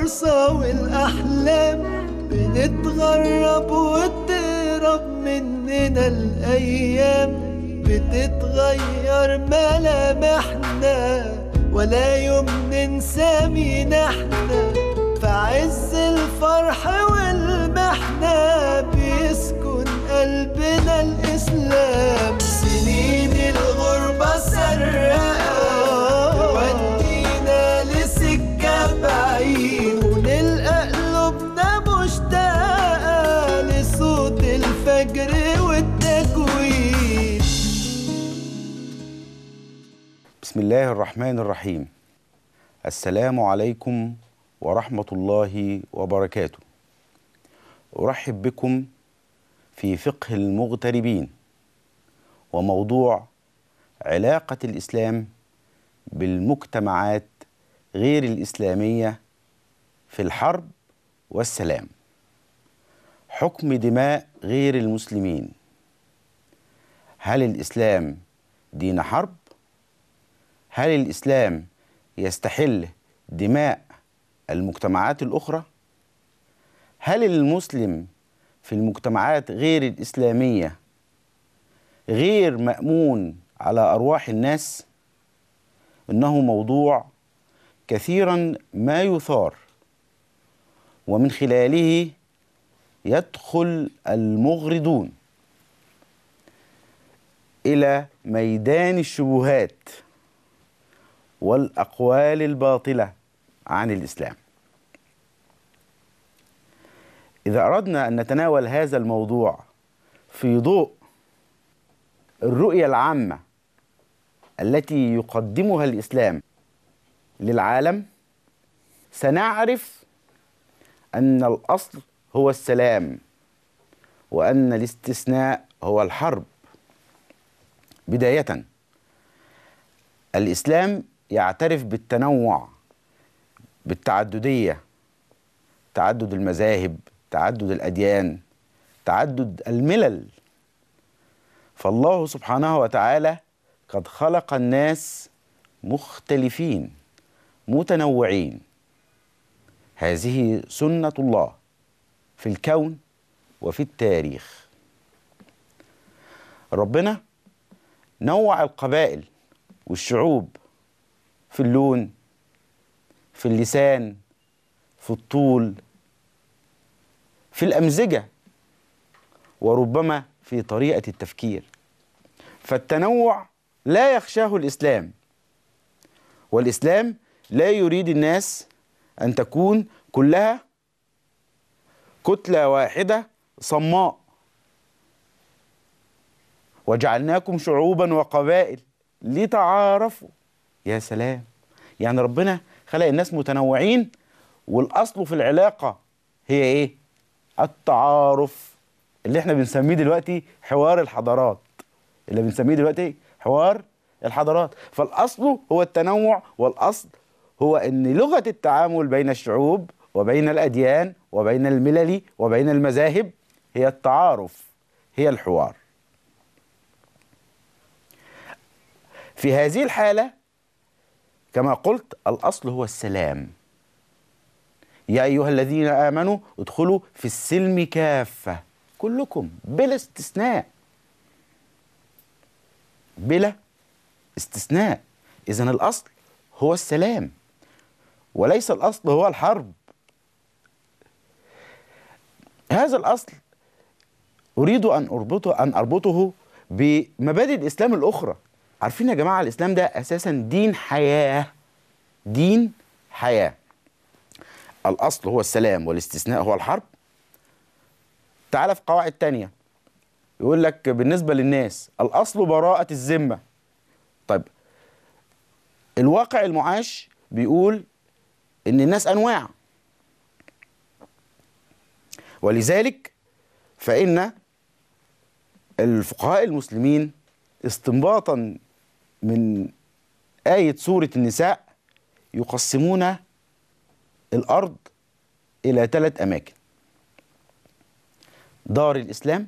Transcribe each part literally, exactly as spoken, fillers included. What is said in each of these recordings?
الفرصة والأحلام، بنتغرب وتهرب مننا الأيام، بتتغير ملامحنا ولا يوم ننسى مين احنا، في عز الفرح والمحنة بيسكن قلبنا الإسلام. سنين الغربة سرقة تودينا لسكة بعيد، ونلقى قلوبنا مشتاقة لصوت الفجر والتكوين. بسم الله الرحمن الرحيم. السلام عليكم ورحمة الله وبركاته. أرحب بكم في فقه المغتربين، وموضوع علاقة الإسلام بالمجتمعات غير الإسلامية في الحرب والسلام. حكم دماء غير المسلمين. هل الإسلام دين حرب؟ هل الإسلام يستحل دماء المجتمعات الأخرى؟ هل المسلم في المجتمعات غير الإسلامية غير مأمون على أرواح الناس؟ إنه موضوع كثيرا ما يثار، ومن خلاله يدخل المغردون إلى ميدان الشبهات والأقوال الباطلة عن الإسلام. إذا أردنا أن نتناول هذا الموضوع في ضوء الرؤية العامة التي يقدمها الإسلام للعالم، سنعرف أن الأصل هو السلام، وأن الاستثناء هو الحرب. بداية، الإسلام يعترف بالتنوع، بالتعددية، تعدد المذاهب، تعدد الأديان، تعدد الملل. فالله سبحانه وتعالى قد خلق الناس مختلفين متنوعين. هذه سنة الله في الكون وفي التاريخ. ربنا نوع القبائل والشعوب في اللون، في اللسان، في الطول، في الأمزجة، وربما في طريقة التفكير. فالتنوع لا يخشاه الإسلام، والإسلام لا يريد الناس أن تكون كلها كتلة واحدة صماء. وجعلناكم شعوبا وقبائل لتعارفوا. يا سلام، يعني ربنا خلق الناس متنوعين، والأصل في العلاقة هي إيه؟ التعارف، اللي احنا بنسميه دلوقتي حوار الحضارات اللي بنسميه دلوقتي حوار الحضارات. فالأصل هو التنوع، والأصل هو أن لغة التعامل بين الشعوب وبين الأديان وبين الملل وبين المذاهب هي التعارف، هي الحوار. في هذه الحالة كما قلت الأصل هو السلام. يا أيها الذين آمنوا ادخلوا في السلم كافة، كلكم بلا استثناء، بلا استثناء. إذن الأصل هو السلام، وليس الأصل هو الحرب. هذا الأصل أريد أن أربطه أن أربطه بمبادئ الإسلام الأخرى. عارفين يا جماعة، الإسلام ده أساسا دين حياة، دين حياة. الأصل هو السلام والاستثناء هو الحرب. تعال في قواعد تانية، يقول لك بالنسبة للناس الأصل براءة الذمة. طيب، الواقع المعاش بيقول إن الناس أنواع، ولذلك فإن الفقهاء المسلمين استنباطا من آية سورة النساء يقسمون الأرض إلى ثلاث أماكن: دار الإسلام،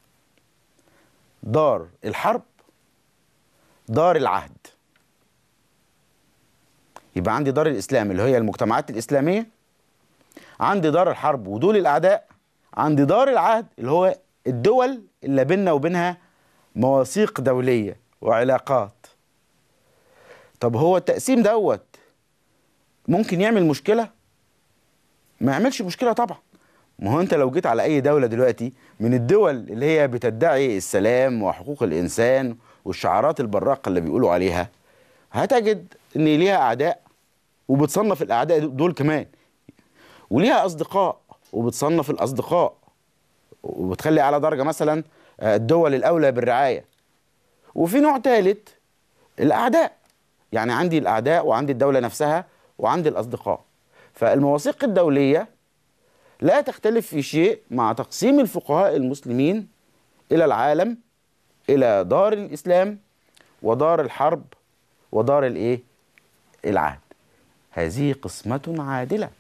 دار الحرب، دار العهد. يبقى عندي دار الإسلام اللي هي المجتمعات الإسلامية، عندي دار الحرب ودول الأعداء، عندي دار العهد اللي هو الدول اللي بيننا وبينها مواثيق دولية وعلاقات. طب هو التقسيم دوت ممكن يعمل مشكلة؟ ما يعملش مشكلة طبعا. ما هو انت لو جيت على اي دولة دلوقتي من الدول اللي هي بتدعي السلام وحقوق الانسان والشعارات البراقة اللي بيقولوا عليها، هتجد ان ليها اعداء وبتصنف الاعداء دول كمان، وليها اصدقاء وبتصنف الاصدقاء، وبتخلي على درجة مثلا الدول الاولى بالرعاية. وفي نوع ثالث الاعداء، يعني عندي الاعداء وعندي الدولة نفسها وعندي الاصدقاء. فالمواثيق الدولية لا تختلف في شيء مع تقسيم الفقهاء المسلمين إلى العالم إلى دار الإسلام ودار الحرب ودار الإيه؟ العهد. هذه قسمة عادلة،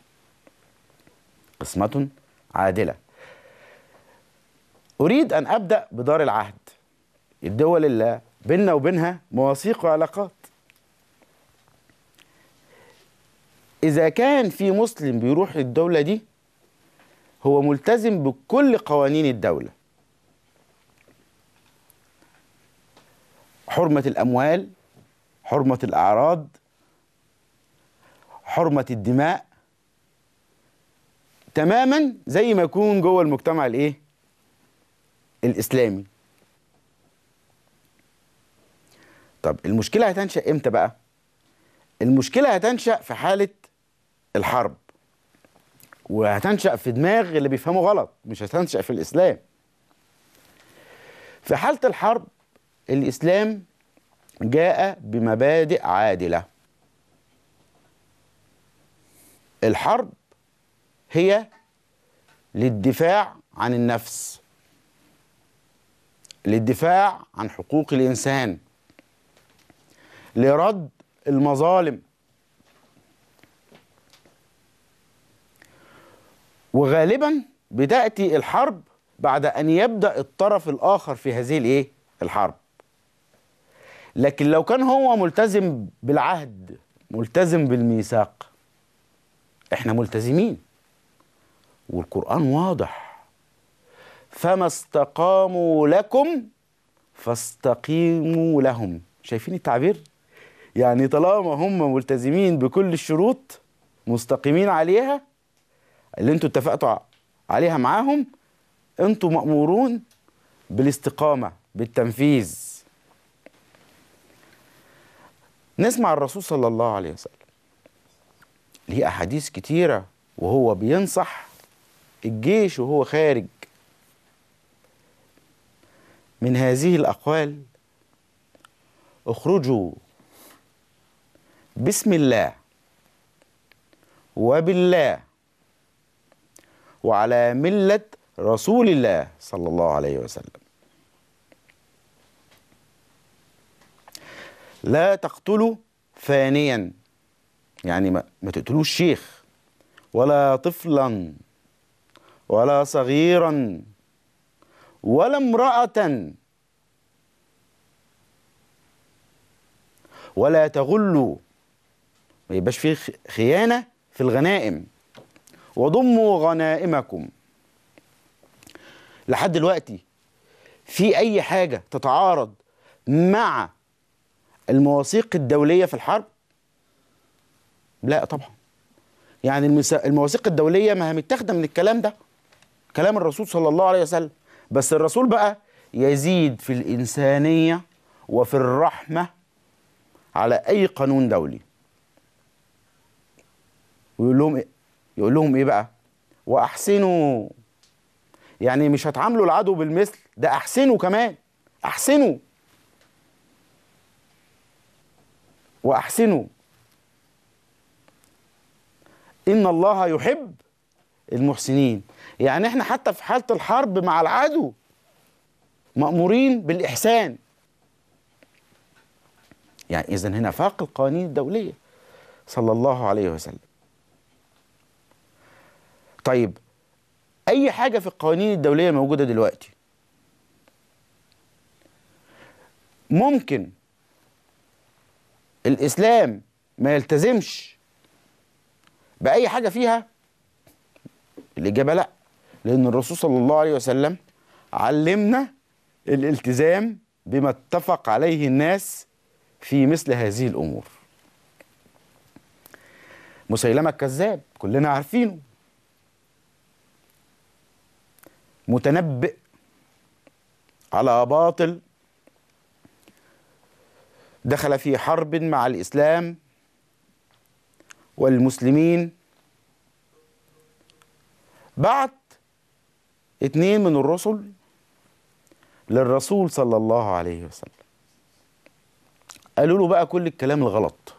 قسمة عادلة. أريد أن أبدأ بدار العهد، الدول اللي بيننا وبينها مواثيق وعلاقات. إذا كان في مسلم بيروح للدولة دي هو ملتزم بكل قوانين الدولة، حرمة الأموال، حرمة الأعراض، حرمة الدماء، تماما زي ما يكون جوه المجتمع الإيه؟ الإسلامي. طب المشكلة هتنشأ إمتى بقى؟ المشكلة هتنشأ في حالة الحرب، وهتنشأ في دماغ اللي بيفهموا غلط، مش هتنشأ في الإسلام. في حالة الحرب الإسلام جاء بمبادئ عادلة. الحرب هي للدفاع عن النفس، للدفاع عن حقوق الإنسان، لرد المظالم. وغالبا بتأتي الحرب بعد أن يبدأ الطرف الآخر في هذه الإيه؟ الحرب. لكن لو كان هو ملتزم بالعهد، ملتزم بالميثاق، احنا ملتزمين والقرآن واضح: فما استقاموا لكم فاستقيموا لهم. شايفين التعبير؟ يعني طالما هم ملتزمين بكل الشروط، مستقيمين عليها اللي انتوا اتفقتوا عليها معاهم، انتوا مأمورون بالاستقامة، بالتنفيذ. نسمع الرسول صلى الله عليه وسلم ليه أحاديث كتيرة وهو بينصح الجيش وهو خارج. من هذه الأقوال: اخرجوا بسم الله وبالله وعلى ملة رسول الله صلى الله عليه وسلم. لا تقتلوا فانيا، يعني ما, ما تقتلوش شيخ ولا طفلا ولا صغيرا ولا امرأة، ولا تغلوا، ما يبقاش فيه خيانة في الغنائم، وضموا غنائمكم. لحد دلوقتي في أي حاجة تتعارض مع المواثيق الدولية في الحرب؟ لا طبعا. يعني المواثيق الدولية ما هي متاخدة من الكلام ده، كلام الرسول صلى الله عليه وسلم. بس الرسول بقى يزيد في الإنسانية وفي الرحمة على أي قانون دولي، ويقول لهم إيه؟ يقول لهم إيه بقى؟ وأحسنوا. يعني مش هتعاملوا العدو بالمثل، ده أحسنوا كمان، أحسنوا وأحسنوا إن الله يحب المحسنين. يعني احنا حتى في حالة الحرب مع العدو مأمورين بالإحسان. يعني إذن هنا فاق القوانين الدولية صلى الله عليه وسلم. طيب أي حاجة في القوانين الدولية موجودة دلوقتي ممكن الإسلام ما يلتزمش بأي حاجة فيها؟ الإجابة لا، لأن الرسول صلى الله عليه وسلم علمنا الالتزام بما اتفق عليه الناس في مثل هذه الأمور. مسيلمة الكذاب كلنا عارفينه، متنبئ على باطل، دخل في حرب مع الإسلام والمسلمين، بعت اتنين من الرسل للرسول صلى الله عليه وسلم، قالوا له بقى كل الكلام الغلط.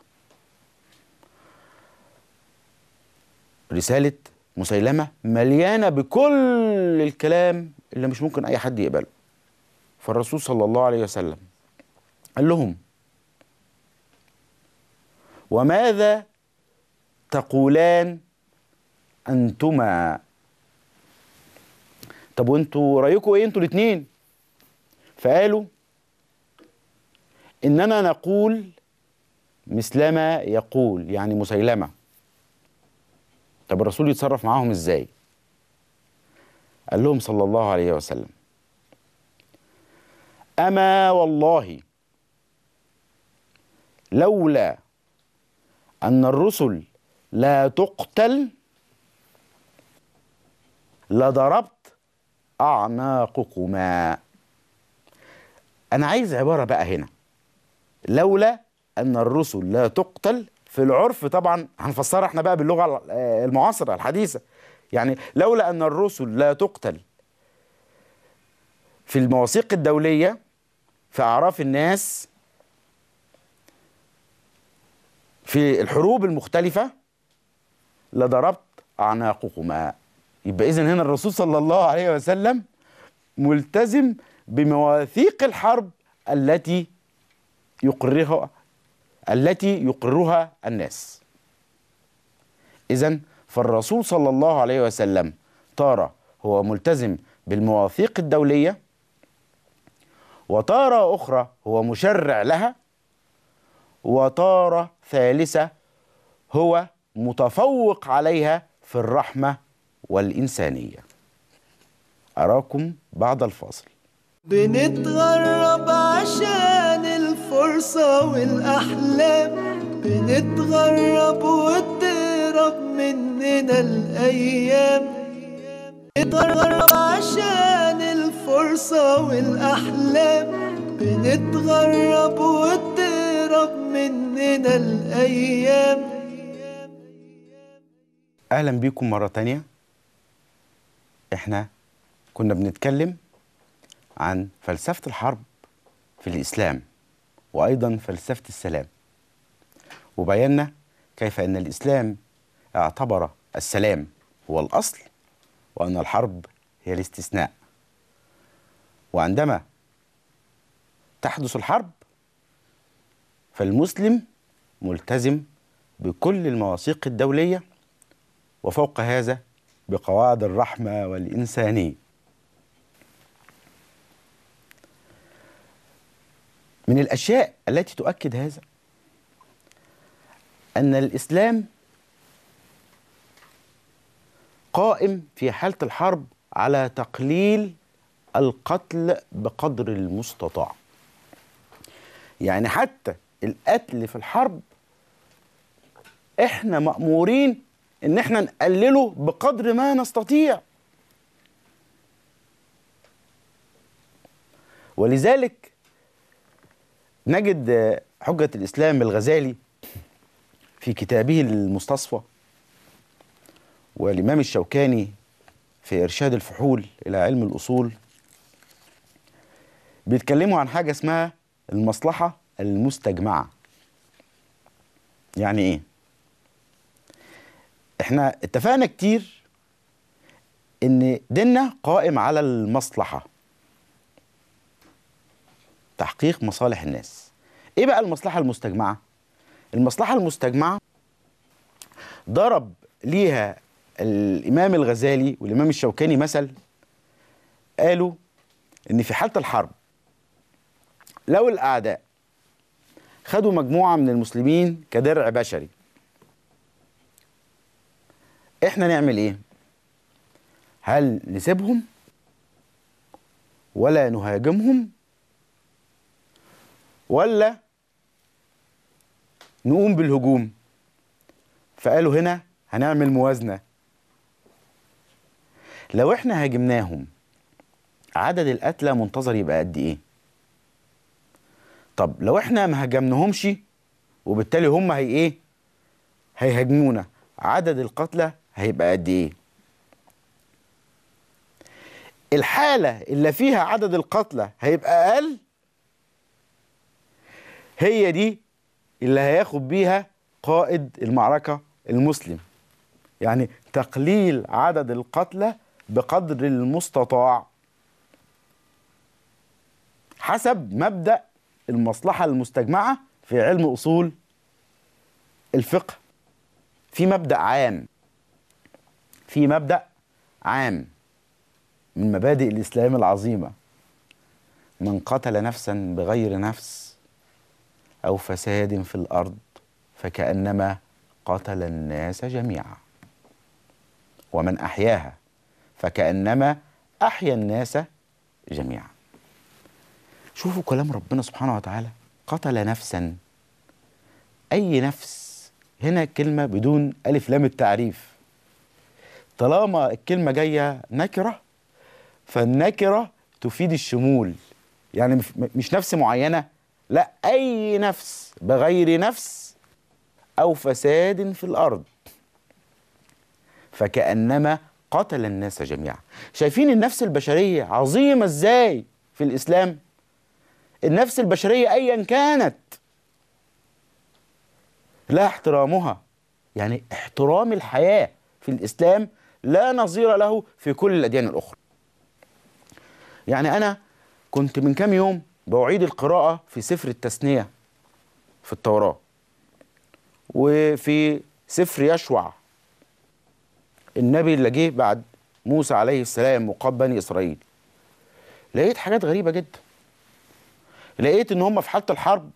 رسالة مسيلمة مليانة بكل الكلام اللي مش ممكن أي حد يقبله. فالرسول صلى الله عليه وسلم قال لهم: وماذا تقولان أنتما؟ طب وانتوا رأيكم ايه انتوا الاتنين؟ فقالوا: إننا نقول مثلما يقول، يعني مسيلمة. طب الرسول يتصرف معاهم ازاي؟ قال لهم صلى الله عليه وسلم: أما والله لولا أن الرسل لا تقتل لضربت أعناقكما. أنا عايز عبارة بقى هنا، لولا أن الرسل لا تقتل، في العرف طبعا هنفسرها احنا بقى باللغة المعاصرة الحديثة، يعني لولا أن الرسل لا تقتل في المواثيق الدولية في أعراف الناس في الحروب المختلفة لضربت أعناقكما. يبقى إذن هنا الرسول صلى الله عليه وسلم ملتزم بمواثيق الحرب التي يقررها التي يقررها الناس. إذن فالرسول صلى الله عليه وسلم تارة هو ملتزم بالمواثيق الدولية، وتارة أخرى هو مشرع لها، وتارة ثالثة هو متفوق عليها في الرحمة والإنسانية. أراكم بعد الفاصل. بنتغرب عشان الفرصة والأحلام، بنتغرب وتهرب مننا الأيام، بنتغرب عشان الفرصة والأحلام، بنتغرب وتهرب مننا الأيام. أهلا بكم مرة تانية. إحنا كنا بنتكلم عن فلسفة الحرب في الإسلام، وأيضا فلسفة السلام، وبينا كيف أن الإسلام اعتبر السلام هو الأصل، وأن الحرب هي الاستثناء. وعندما تحدث الحرب فالمسلم ملتزم بكل المواثيق الدولية، وفوق هذا بقواعد الرحمة والإنسانية. من الأشياء التي تؤكد هذا أن الإسلام قائم في حالة الحرب على تقليل القتل بقدر المستطاع. يعني حتى القتل في الحرب احنا مأمورين ان احنا نقلله بقدر ما نستطيع. ولذلك نجد حجة الإسلام الغزالي في كتابه المستصفى، والإمام الشوكاني في إرشاد الفحول إلى علم الأصول، بيتكلموا عن حاجة اسمها المصلحة المستجمعة. يعني إيه؟ إحنا اتفقنا كتير إن ديننا قائم على المصلحة، تحقيق مصالح الناس. إيه بقى المصلحة المستجمعة؟ المصلحة المستجمعة ضرب ليها الإمام الغزالي والإمام الشوكاني مثل، قالوا إن في حالة الحرب لو الأعداء خدوا مجموعة من المسلمين كدرع بشري، إحنا نعمل إيه؟ هل نسيبهم ولا نهاجمهم ولا نقوم بالهجوم؟ فقالوا هنا هنعمل موازنة. لو احنا هاجمناهم عدد القتلى منتظر يبقى قد ايه؟ طب لو احنا ما هاجمناهمش وبالتالي هم هي ايه؟ هيهاجمونا، عدد القتلى هيبقى قد ايه؟ الحالة اللي فيها عدد القتلى هيبقى اقل هي دي اللي هياخد بيها قائد المعركة المسلم، يعني تقليل عدد القتلى بقدر المستطاع حسب مبدأ المصلحة المستجمعة في علم أصول الفقه. في مبدأ عام في مبدأ عام من مبادئ الإسلام العظيمة: من قتل نفسا بغير نفس أو فساد في الأرض فكأنما قتل الناس جميعا، ومن أحياها فكأنما أحيا الناس جميعا. شوفوا كلام ربنا سبحانه وتعالى، قتل نفسا، أي نفس، هنا كلمة بدون ألف لام التعريف. طالما الكلمة جاية نكرة فالنكرة تفيد الشمول، يعني مش نفس معينة، لا، أي نفس بغير نفس أو فساد في الأرض فكأنما قتل الناس جميعا. شايفين النفس البشرية عظيمة إزاي في الإسلام؟ النفس البشرية أيا كانت لا احترامها، يعني احترام الحياة في الإسلام لا نظير له في كل الأديان الأخرى. يعني أنا كنت من كام يوم بأعيد القراءة في سفر التثنية في التوراة وفي سفر يشوع النبي اللي جه بعد موسى عليه السلام وقاد بني إسرائيل. لقيت حاجات غريبة جدا. لقيت إن هم في حالة الحرب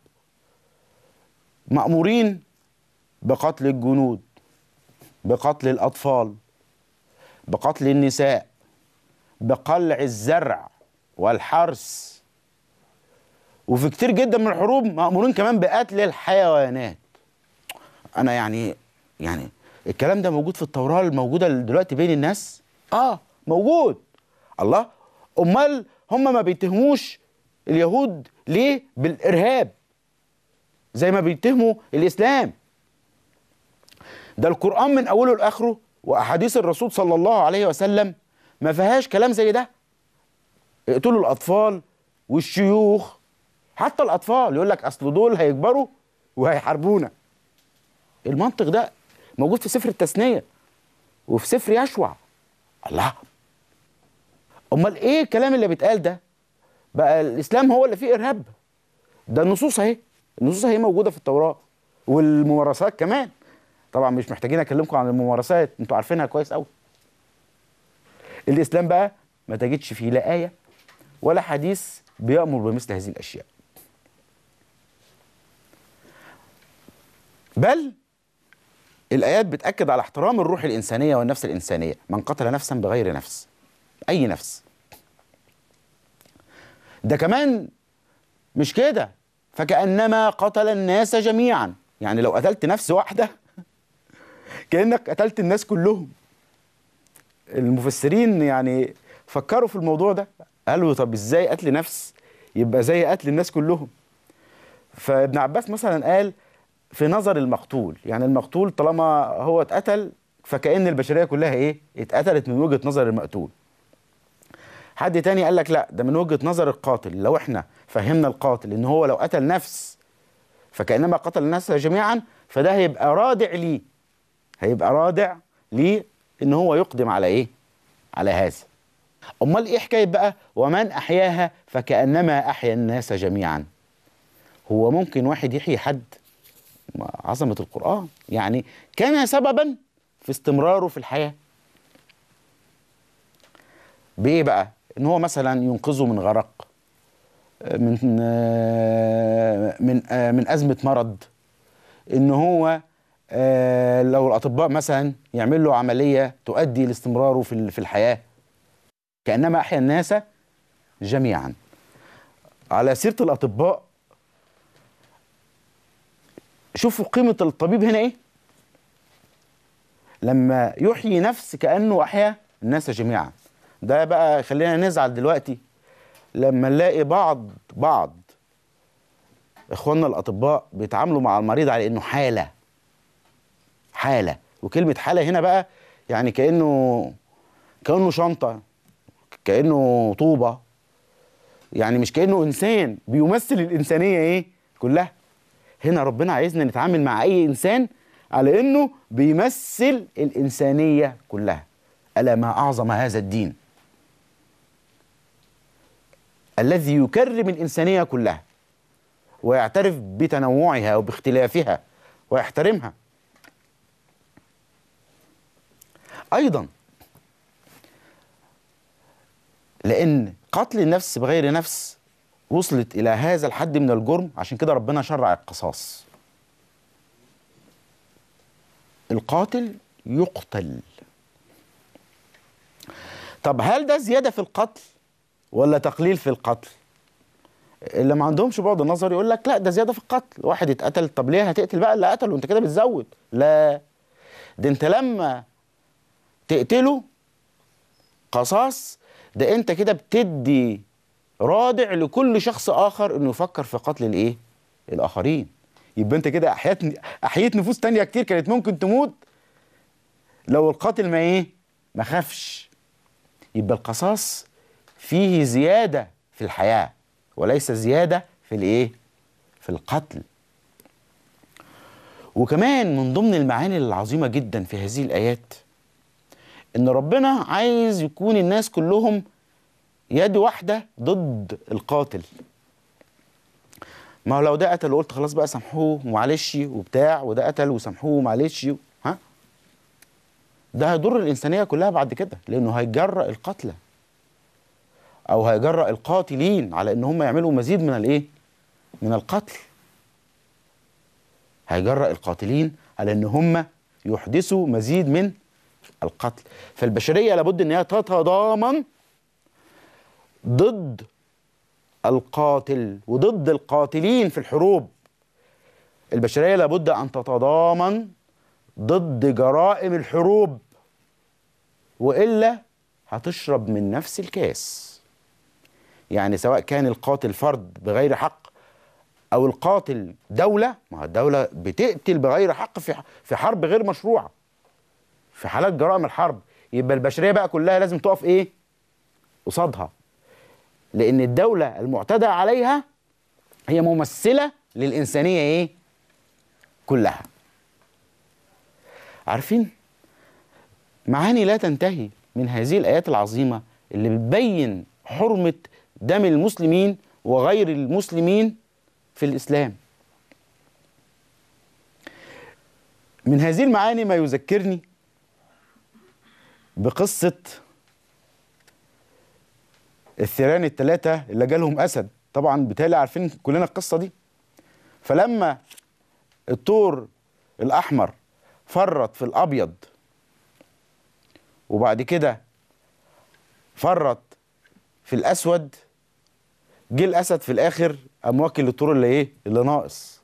مأمورين بقتل الجنود، بقتل الأطفال، بقتل النساء، بقلع الزرع والحرث، وفي كتير جدا من الحروب مأمورين كمان بقتل الحيوانات. أنا يعني يعني الكلام ده موجود في التوراة الموجودة دلوقتي بين الناس؟ آه موجود. الله، أمال هم ما بيتهموش اليهود ليه بالإرهاب زي ما بيتهموا الإسلام؟ ده القرآن من أوله لآخره وأحاديث الرسول صلى الله عليه وسلم ما فيهاش كلام زي ده. يقتلوا الأطفال والشيوخ، حتى الأطفال يقول لك أصل دول هيكبروا وهيحاربونا. المنطق ده موجود في سفر التثنية وفي سفر يشوع. الله، أمال إيه الكلام اللي بيتقال ده؟ بقى الإسلام هو اللي فيه إرهاب؟ ده النصوص أهي، النصوص أهي موجودة في التوراة والممارسات كمان. طبعا مش محتاجين أكلمكم عن الممارسات، أنتوا عارفينها كويس أوي. الإسلام بقى ما تجدش فيه لا آية ولا حديث بيأمر بمثل هذه الأشياء، بل الآيات بتأكد على احترام الروح الإنسانية والنفس الإنسانية. من قتل نفسا بغير نفس، أي نفس. ده كمان مش كده، فكأنما قتل الناس جميعا، يعني لو قتلت نفس واحدة كأنك قتلت الناس كلهم. المفسرين يعني فكروا في الموضوع ده، قالوا طب ازاي قتل نفس يبقى زي قتل الناس كلهم؟ فابن عباس مثلا قال في نظر المقتول، يعني المقتول طالما هو اتقتل فكأن البشرية كلها ايه؟ اتقتلت من وجهة نظر المقتول. حد تاني قال لك لا، ده من وجهة نظر القاتل. لو احنا فهمنا القاتل ان هو لو قتل نفس فكأنما قتل الناس جميعا، فده هيبقى رادع ليه، هيبقى رادع ليه ان هو يقدم على ايه؟ على هذا. امال ايه حكايه بقى ومن احياها فكأنما احيا الناس جميعا؟ هو ممكن واحد يحيي حد؟ عظمة القرآن، يعني كان سببا في استمراره في الحياة. بإيه بقى؟ إن هو مثلا ينقذه من غرق، من من من أزمة مرض، إن هو لو الأطباء مثلا يعمل له عملية تؤدي لاستمراره في في الحياة كأنما أحيا الناس جميعا. على سيرة الأطباء، شوفوا قيمة الطبيب هنا إيه؟ لما يحيي نفس كأنه أحيا الناس جميعا. ده بقى خلينا نزعل دلوقتي لما نلاقي بعض بعض إخواننا الأطباء بيتعاملوا مع المريض على إنه حالة حالة. وكلمة حالة هنا بقى يعني كأنه كأنه شنطة، كأنه طوبة، يعني مش كأنه إنسان بيمثل الإنسانية إيه كلها. هنا ربنا عايزنا نتعامل مع أي إنسان على إنه بيمثل الإنسانية كلها. ألا ما أعظم هذا الدين الذي يكرم الإنسانية كلها ويعترف بتنوعها وباختلافها ويحترمها. أيضا لأن قتل النفس بغير نفس وصلت إلى هذا الحد من الجرم، عشان كده ربنا شرع القصاص. القاتل يقتل. طب هل ده زيادة في القتل ولا تقليل في القتل؟ اللي ما عندهمش بعد النظر يقول لك لا ده زيادة في القتل، واحد اتقتل، طب ليه هتقتل بقى اللي قتله؟ انت كده بتزود. لا، ده انت لما تقتله قصاص، ده انت كده بتدي رادع لكل شخص اخر انه يفكر في قتل الايه؟ الاخرين. يبقى انت كده احييت احييت نفوس تانية كتير كانت ممكن تموت لو القاتل ما ايه؟ ما خافش. يبقى القصاص فيه زيادة في الحياة وليس زيادة في الايه؟ في القتل. وكمان من ضمن المعاني العظيمة جدا في هذه الآيات إن ربنا عايز يكون الناس كلهم يد واحدة ضد القاتل. ما هو لو ده قتل وقلت خلاص بقى سامحوه ومعلش وبتاع، وده قتل وسامحوه ومعلش، ها؟ ده هيضر الإنسانية كلها بعد كده، لأنه هيجرأ القتلى أو هيجرأ القاتلين على إن هم يعملوا مزيد من الإيه؟ من القتل. هيجرأ القاتلين على إن هم يحدثوا مزيد من القتل. فالبشرية لابد إن هي تتضامن ضد القاتل وضد القاتلين في الحروب. البشرية لابد أن تتضامن ضد جرائم الحروب، وإلا هتشرب من نفس الكاس. يعني سواء كان القاتل فرد بغير حق أو القاتل دولة، ما هو الدولة بتقتل بغير حق في في حرب غير مشروعة، في حالات جرائم الحرب. يبقى البشرية بقى كلها لازم تقف إيه؟ قصادها، لأن الدولة المعتدى عليها هي ممثلة للإنسانية إيه؟ كلها. عارفين؟ معاني لا تنتهي من هذه الآيات العظيمة اللي بتبين حرمة دم المسلمين وغير المسلمين في الإسلام. من هذه المعاني ما يذكرني بقصة الثيران الثلاثة اللي جالهم أسد. طبعا بالتالي عارفين كلنا القصة دي. فلما الثور الأحمر فرط في الأبيض وبعد كده فرط في الأسود، جه الأسد في الآخر قام واكل الثور اللي إيه؟ اللي ناقص.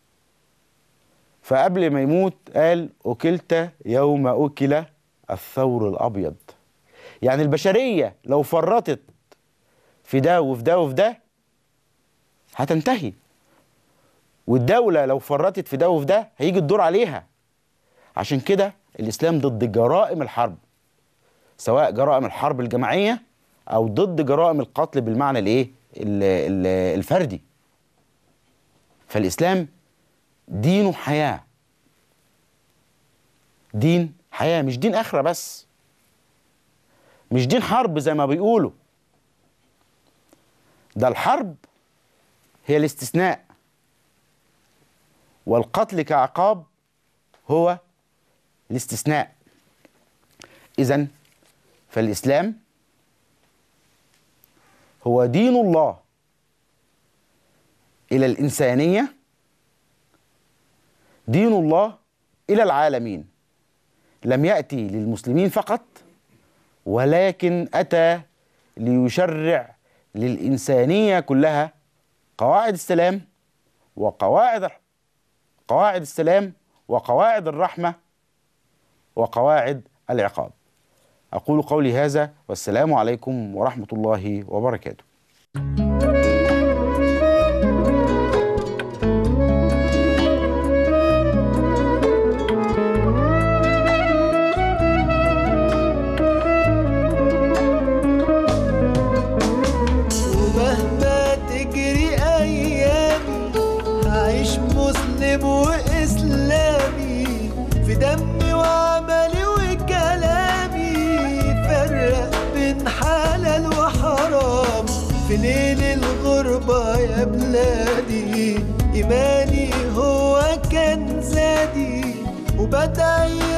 فقبل ما يموت قال أكلت يوم أكل الثور الأبيض. يعني البشرية لو فرطت في ده وفي ده وفي ده هتنتهي، والدولة لو فرطت في ده وفي ده هيجي الدور عليها. عشان كده الإسلام ضد جرائم الحرب، سواء جرائم الحرب الجماعية أو ضد جرائم القتل بالمعنى الإيه؟ الفردي. فالإسلام دينه حياة، دين حياة، مش دين آخرة بس، مش دين حرب زي ما بيقولوا. ده الحرب هي الاستثناء، والقتل كعقاب هو الاستثناء. إذن فالإسلام هو دين الله إلى الإنسانية، دين الله إلى العالمين. لم يأتي للمسلمين فقط، ولكن أتى ليشرع للإنسانية كلها قواعد السلام وقواعد قواعد السلام وقواعد الرحمة وقواعد العقاب. أقول قولي هذا والسلام عليكم ورحمة الله وبركاته. ومهما تجري أيامي هعيش مسلم وإسلامي، في دمي وعملي وكلامي فرق بين حلال وحرام. في ليل الغربة يا بلادي إيماني هو كان زادي، وبدعي